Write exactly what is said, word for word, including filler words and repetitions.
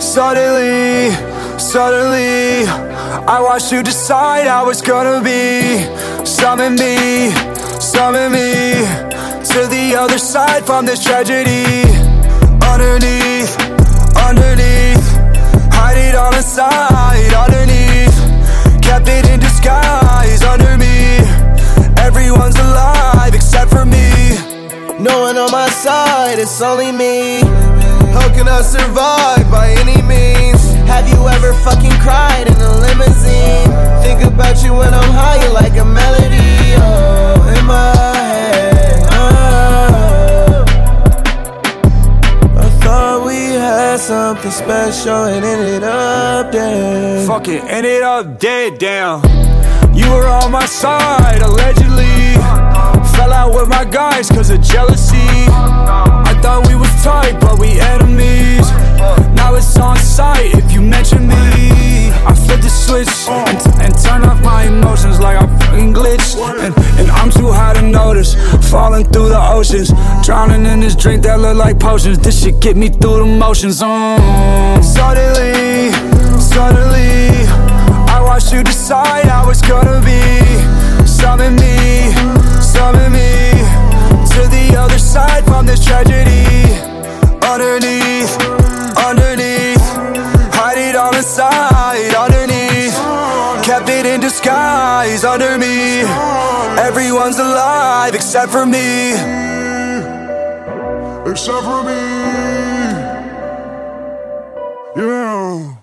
Suddenly, suddenly I watched you decide how it's gonna be. Summon me, summon me to the other side from this tragedy. Underneath, underneath, hide it all inside. Underneath, kept it in disguise. Under me, everyone's alive except for me. No one on my side, it's only me. How can I survive by any means? Have you ever fucking cried in a limousine? Think about you when I'm high, you're like a melody, oh, in my head, oh. I thought we had something special and ended up dead. Fuck it, ended up dead, damn. You were on my side, allegedly. Fell out with my guys cause of jealousy. I thought we was tight, but we enemies. Now it's on sight if you mention me. I flipped the switch and, and turned off my emotions like I fucking glitched. And, and I'm too high to notice, falling through the oceans, drowning in this drink that look like potions. This shit get me through the motions. mm. Suddenly, suddenly I watched you decide how it's gonna be. Summon me, summon me to the other side from this tragedy. Underneath, underneath, hide it all inside. Underneath, kept it in disguise. Under me, everyone's alive except for me. Except for me. Yeah.